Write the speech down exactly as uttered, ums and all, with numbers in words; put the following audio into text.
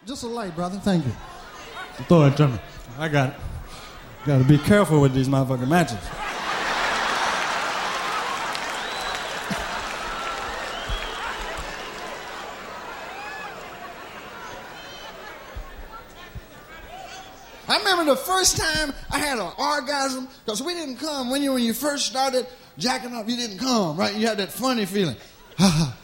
Just a light, brother. Thank you. Throw it to me. I got it. Got to be careful with these motherfucking matches. I remember the first time I had an orgasm, because we didn't come when you when you first started jacking up. You didn't come, right? You had that funny feeling.